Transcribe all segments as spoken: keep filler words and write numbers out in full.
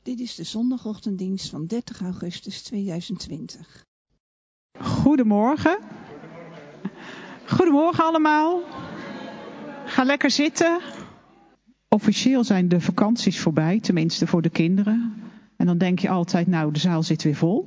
Dit is de zondagochtenddienst van dertig augustus tweeduizend twintig. Goedemorgen. Goedemorgen allemaal. Ga lekker zitten. Officieel zijn de vakanties voorbij, tenminste voor de kinderen. En dan denk je altijd, nou, de zaal zit weer vol.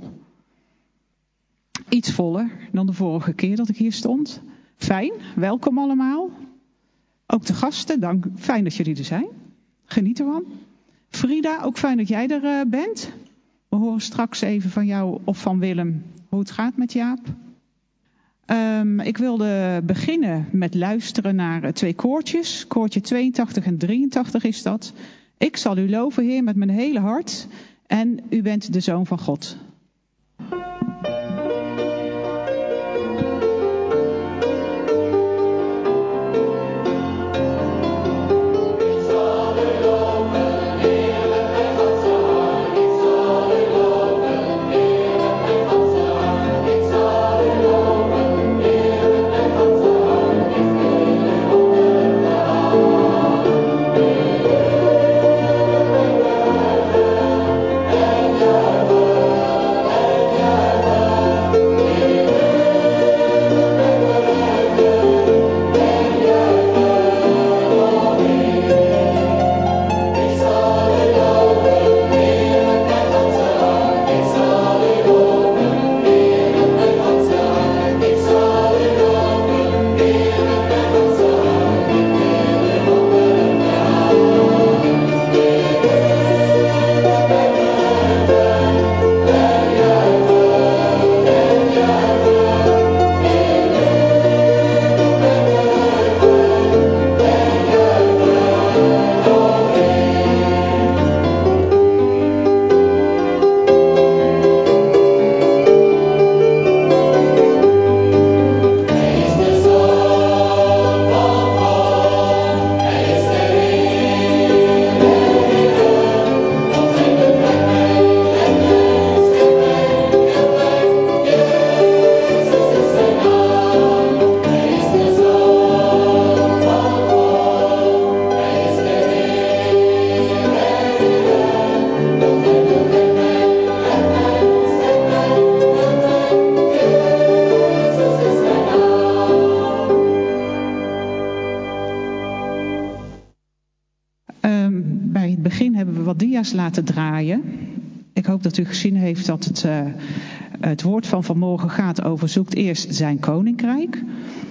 Iets voller dan de vorige keer dat ik hier stond. Fijn, welkom allemaal. Ook de gasten, dank, fijn dat jullie er zijn. Geniet ervan. Frida, ook fijn dat jij er uh, bent. We horen straks even van jou of van Willem hoe het gaat met Jaap. Um, ik wilde beginnen met luisteren naar uh, twee koortjes. Koortje tweeëntachtig en drieëntachtig is dat. Ik zal u loven, Heer, met mijn hele hart. En u bent de Zoon van God. Laten draaien. Ik hoop dat u gezien heeft dat het, uh, het woord van vanmorgen gaat over zoekt eerst zijn koninkrijk.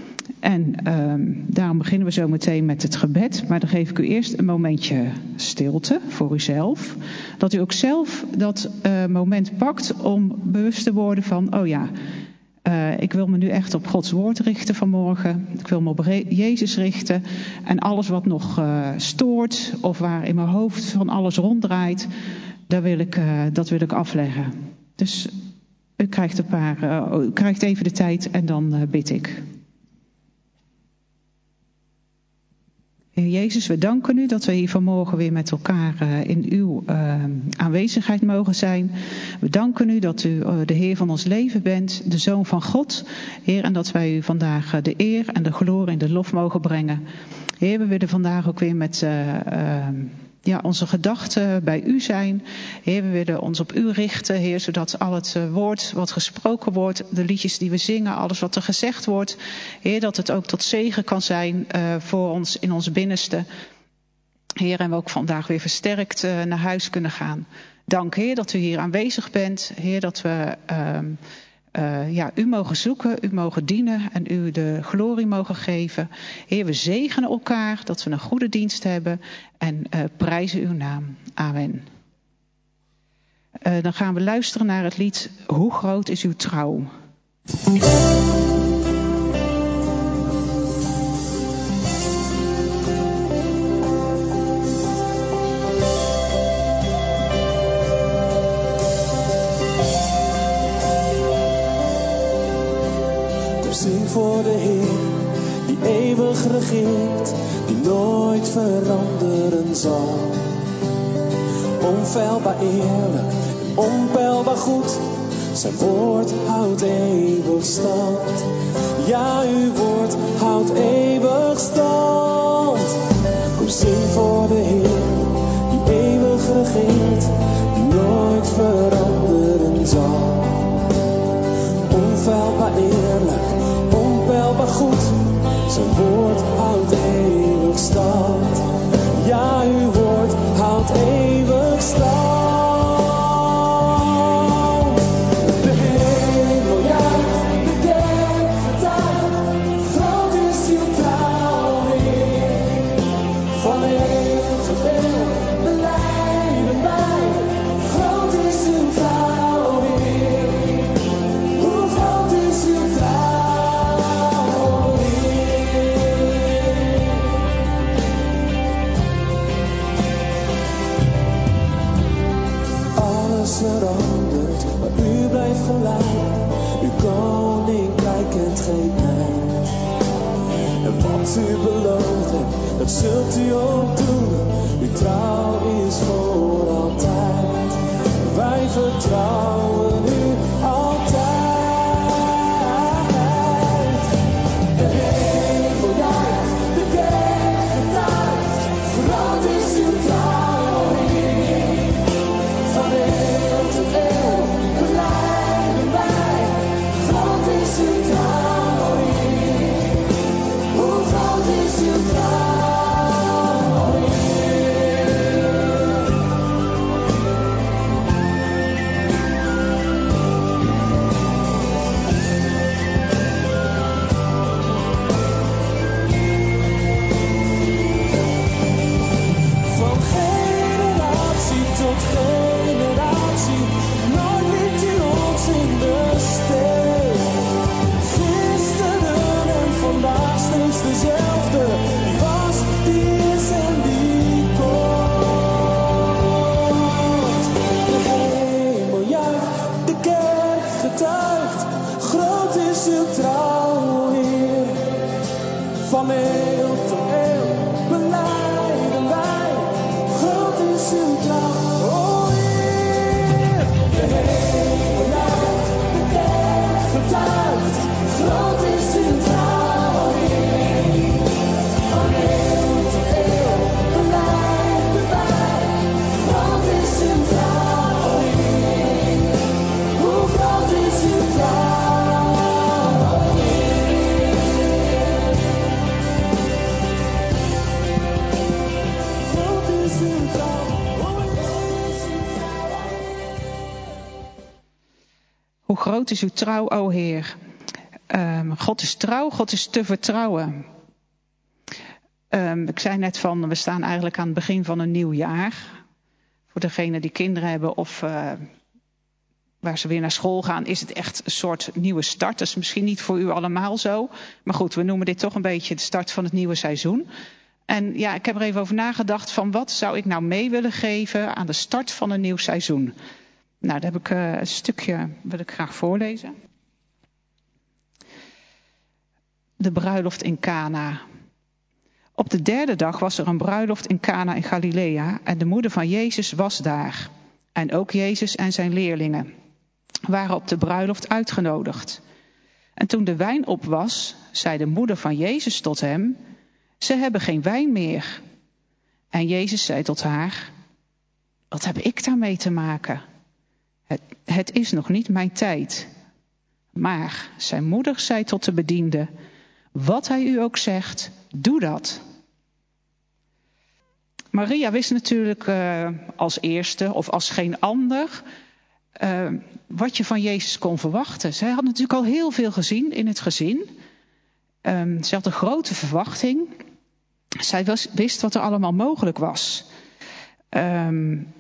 En uh, daarom beginnen we zo meteen met het gebed. Maar dan geef ik u eerst een momentje stilte voor uzelf. Dat u ook zelf dat uh, moment pakt om bewust te worden van, oh ja, Uh, ik wil me nu echt op Gods woord richten vanmorgen. Ik wil me op Jezus richten. En alles wat nog uh, stoort of waar in mijn hoofd van alles ronddraait, daar wil ik, uh, dat wil ik afleggen. Dus u krijgt, een paar, uh, u krijgt even de tijd en dan uh, bid ik. Heer Jezus, we danken u dat we hier vanmorgen weer met elkaar uh, in uw uh, aanwezigheid mogen zijn. We danken u dat u uh, de Heer van ons leven bent, de Zoon van God. Heer, en dat wij u vandaag uh, de eer en de glorie en de lof mogen brengen. Heer, we willen vandaag ook weer met uh, uh, ja, onze gedachten bij u zijn. Heer, we willen ons op u richten, Heer, zodat al het uh, woord wat gesproken wordt, de liedjes die we zingen, alles wat er gezegd wordt, Heer, dat het ook tot zegen kan zijn uh, voor ons in ons binnenste. Heer, en we ook vandaag weer versterkt uh, naar huis kunnen gaan. Dank, Heer, dat u hier aanwezig bent. Heer, dat we uh, uh, ja, u mogen zoeken, u mogen dienen en u de glorie mogen geven. Heer, we zegenen elkaar, dat we een goede dienst hebben en uh, prijzen uw naam. Amen. Uh, dan gaan we luisteren naar het lied Hoe groot is uw trouw? Zing voor de Heer, die eeuwig regeert, die nooit veranderen zal. Onfeilbaar eerlijk, onpeilbaar goed, zijn woord houdt eeuwig stand. Ja, uw woord houdt eeuwig stand. Kom zing voor de Heer, die eeuwig regeert, die veranderen zal. Onfeilbaar eerlijk, onpeilbaar goed, zijn woord houdt eeuwig stand. Ja, uw woord houdt eeuwig stand. De hemel juicht, de kerk getuigt, groot is uw trouw, Heer. Van eeuw tot eeuw belijden wij, groot is uw trouw, Heer. Hoe groot is uw trouw, Heer. Alles verandert, maar u blijft gelijk. Uw koninkrijk kent geen eind. En wat u beloofd hebt, dat zult u ook doen. Uw trouw is voor altijd. Wij vertrouwen u altijd. De hemel juicht, de kerk getuigt, groot is uw trouw, Heer. Van eeuw tot eeuw belijden wij, groot is uw trouw, Heer. Hoe groot is uw trouw, Heer. Van generatie tot generatie, nooit liet u ons in de steek. Gisteren en vandaag steeds dezelfde, die was, die is en die komt. De hemel juicht, de kerk getuigt, groot is uw trouw, Heer. Van eeuw tot eeuw belijden wij, groot is uw trouw, o Heer. De hemel juicht, de kerk getuigt, groot is uw trouw, Heer. Van eeuw tot eeuw belijden wij, groot is uw trouw, Heer. Hoe groot is uw trouw, Heer. Groot is uw trouw, o Hoe groot is uw trouw, o Heer? Um, God is trouw, God is te vertrouwen. Um, ik zei net van, we staan eigenlijk aan het begin van een nieuw jaar. Voor degenen die kinderen hebben of uh, waar ze weer naar school gaan, is het echt een soort nieuwe start. Dat is misschien niet voor u allemaal zo. Maar goed, we noemen dit toch een beetje de start van het nieuwe seizoen. En ja, ik heb er even over nagedacht van wat zou ik nou mee willen geven aan de start van een nieuw seizoen. Nou, daar heb ik uh, een stukje, wil ik graag voorlezen. De bruiloft in Cana. Op de derde dag was er een bruiloft in Cana in Galilea en de moeder van Jezus was daar. En ook Jezus en zijn leerlingen waren op de bruiloft uitgenodigd. En toen de wijn op was, zei de moeder van Jezus tot hem: ze hebben geen wijn meer. En Jezus zei tot haar: wat heb ik daarmee te maken? Het, het is nog niet mijn tijd. Maar zijn moeder zei tot de bediende: wat hij u ook zegt, doe dat. Maria wist natuurlijk uh, als eerste of als geen ander uh, wat je van Jezus kon verwachten. Zij had natuurlijk al heel veel gezien in het gezin. Um, ze had een grote verwachting. Zij was, wist wat er allemaal mogelijk was. Um,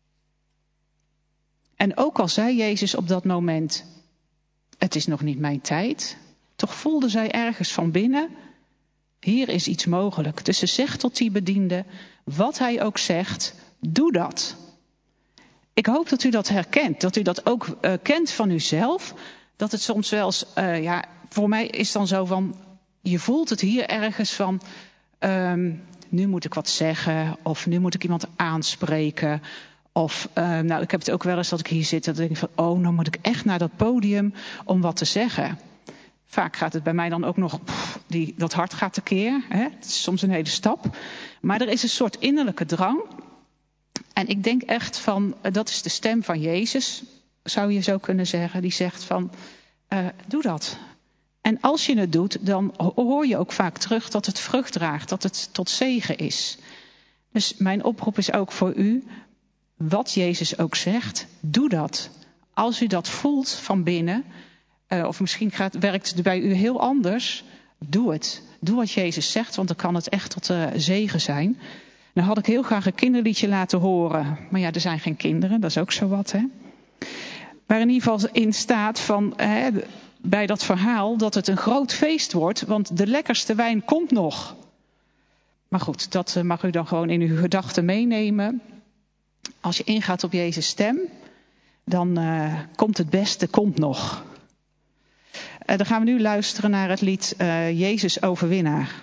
en ook al zei Jezus op dat moment: het is nog niet mijn tijd. Toch voelde zij ergens van binnen: hier is iets mogelijk. Dus ze zegt tot die bediende: wat hij ook zegt, doe dat. Ik hoop dat u dat herkent. Dat u dat ook uh, kent van uzelf. Dat het soms wel eens, uh, ja, voor mij is dan zo van, je voelt het hier ergens van, um, nu moet ik wat zeggen. Of nu moet ik iemand aanspreken. Of, uh, nou, ik heb het ook wel eens dat ik hier zit. Dat ik denk van, oh, nou moet ik echt naar dat podium om wat te zeggen. Vaak gaat het bij mij dan ook nog, pff, die, dat hart gaat tekeer. Hè? Het is soms een hele stap. Maar er is een soort innerlijke drang. En ik denk echt van, uh, dat is de stem van Jezus, zou je zo kunnen zeggen. Die zegt van, uh, doe dat. En als je het doet, dan hoor je ook vaak terug dat het vrucht draagt, dat het tot zegen is. Dus mijn oproep is ook voor u, wat Jezus ook zegt, doe dat. Als u dat voelt van binnen, uh, of misschien gaat, werkt het bij u heel anders, doe het. Doe wat Jezus zegt, want dan kan het echt tot uh, zegen zijn. Nou had ik heel graag een kinderliedje laten horen, maar ja, er zijn geen kinderen, dat is ook zo wat, hè. Waar in ieder geval in staat van, hè, bij dat verhaal, dat het een groot feest wordt, want de lekkerste wijn komt nog. Maar goed, dat uh, mag u dan gewoon in uw gedachten meenemen. Als je ingaat op Jezus' stem, dan uh, komt het beste, komt nog. Uh, dan gaan we nu luisteren naar het lied uh, Jezus Overwinnaar.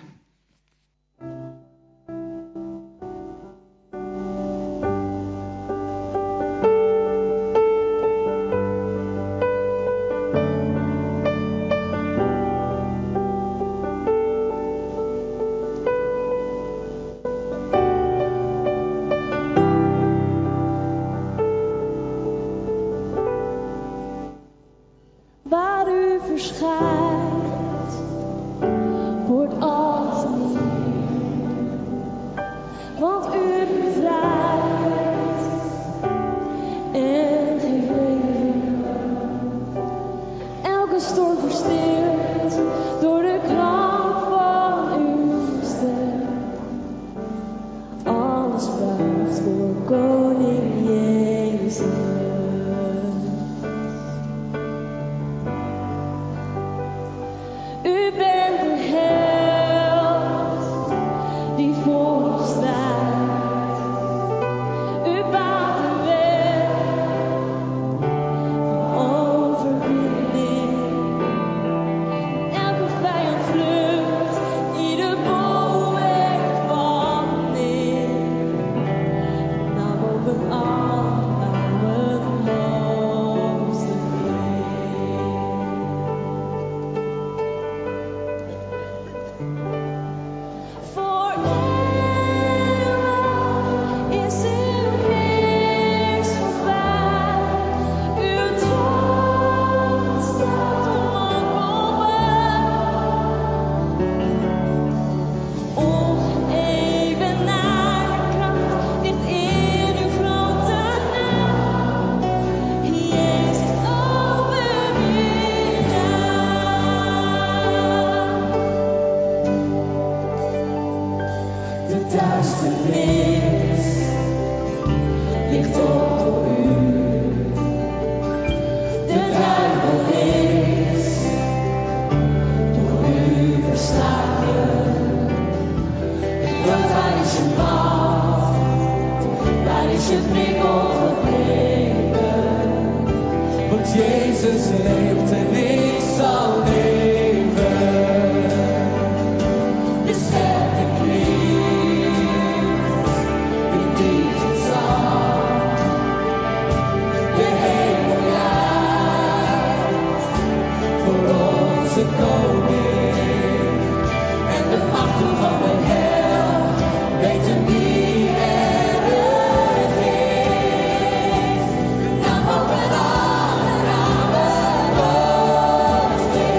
Waar u verschijnt, wordt alles nieuw. Want u bevrijdt en geeft leven. Elke storm verstilt door de kracht van uw stem. Alles buigt voor Koning Jezus. U bent de held die voor ons staat. U baant de weg van overwinning. Elke vijand vlucht, ieder bolwerk valt neer. Naar boven alle namen hoogste voor eeuwig is uw heerschappij. Uw troon staat onafgebroken. Onevenade kracht ligt in uw grote naam. Jezus overwinnaar. De duisternis ligt op door u. De duivel is door u verslagen. Want waar is je macht? Waar is je prikkel gebleven? Want Jezus leeft en ik zal leven. De sterke klinkt in deze zang. De hemel juicht voor onze koning. En de machten van de hel weten wie er regeert. De naam boven alle namen, hoogste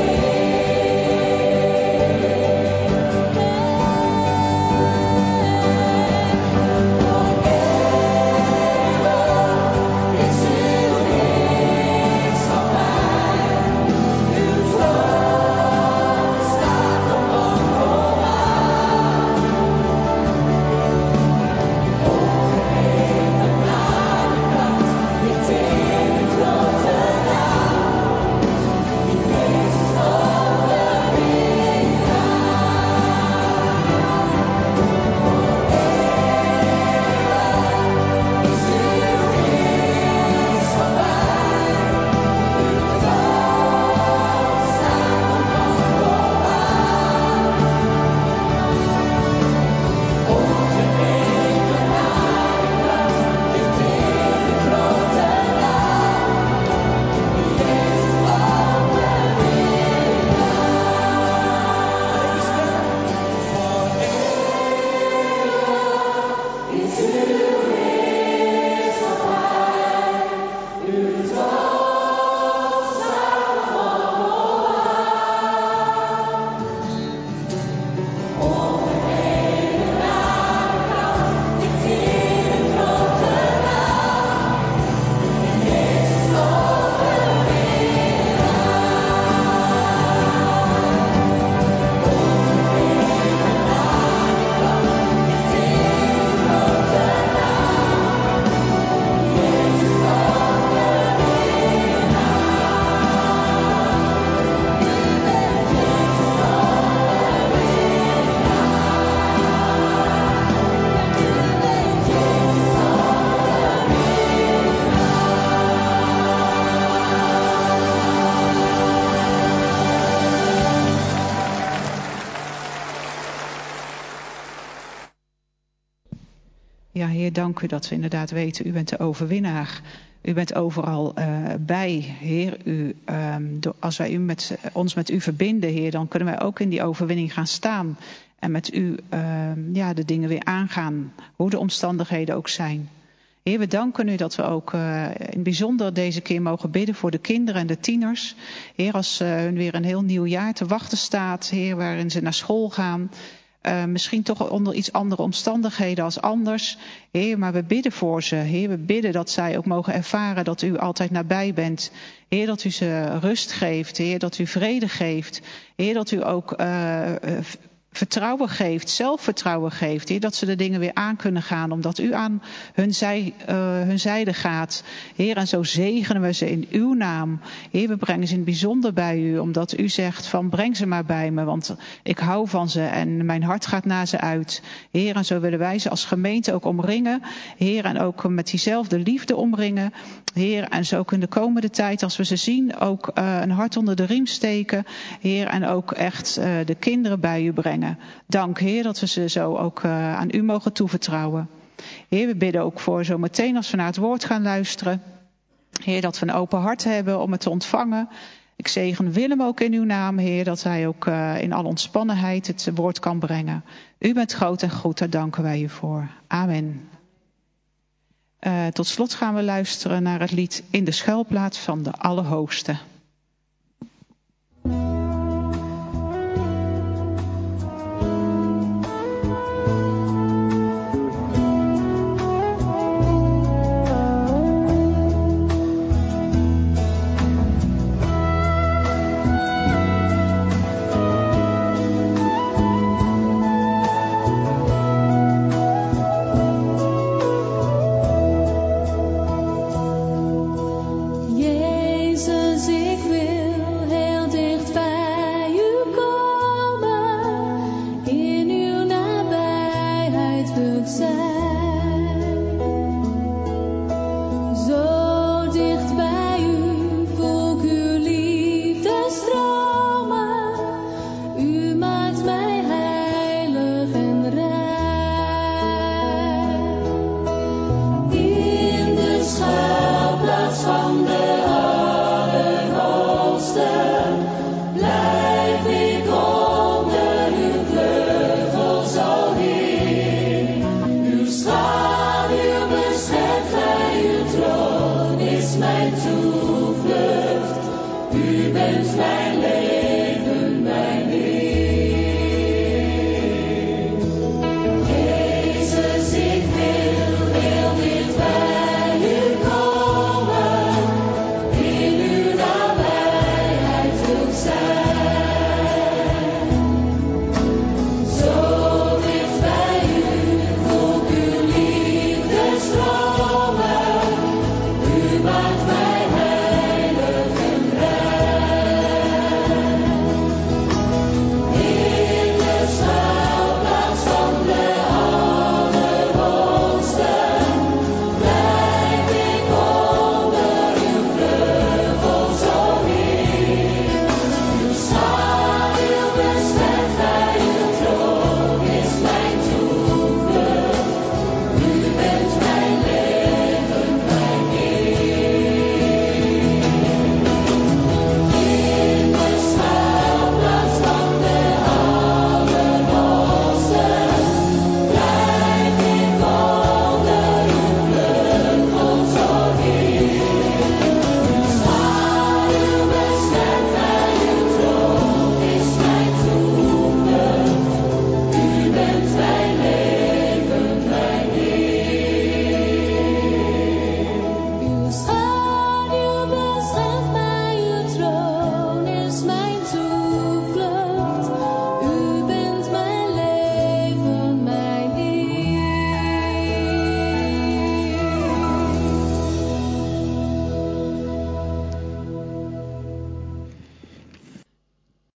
dank u dat we inderdaad weten, u bent de overwinnaar. U bent overal uh, bij, Heer. U, um, door, als wij u met, ons met u verbinden, Heer, dan kunnen wij ook in die overwinning gaan staan. En met u uh, ja, de dingen weer aangaan, hoe de omstandigheden ook zijn. Heer, we danken u dat we ook uh, in het bijzonder deze keer mogen bidden voor de kinderen en de tieners. Heer, als uh, hun weer een heel nieuw jaar te wachten staat, Heer, waarin ze naar school gaan. Uh, misschien toch onder iets andere omstandigheden als anders. Heer, maar we bidden voor ze. Heer, we bidden dat zij ook mogen ervaren dat u altijd nabij bent. Heer, dat u ze rust geeft. Heer, dat u vrede geeft. Heer, dat u ook uh, vertrouwen geeft, zelfvertrouwen geeft. Heer, dat ze de dingen weer aan kunnen gaan, omdat u aan hun, zij, uh, hun zijde gaat. Heer, en zo zegenen we ze in uw naam. Heer, we brengen ze in het bijzonder bij u, omdat u zegt van breng ze maar bij me, want ik hou van ze en mijn hart gaat naar ze uit. Heer, en zo willen wij ze als gemeente ook omringen. Heer, en ook met diezelfde liefde omringen. Heer, en zo ook in de komende tijd, als we ze zien, ook uh, een hart onder de riem steken. Heer, en ook echt uh, de kinderen bij u brengen. Dank, Heer, dat we ze zo ook uh, aan u mogen toevertrouwen. Heer, we bidden ook voor zo meteen als we naar het woord gaan luisteren. Heer, dat we een open hart hebben om het te ontvangen. Ik zegen Willem ook in uw naam, Heer, dat hij ook uh, in alle ontspannenheid het woord kan brengen. U bent groot en goed, daar danken wij u voor. Amen. Uh, tot slot gaan we luisteren naar het lied In de schuilplaats van de Allerhoogste. U bent mijn leven.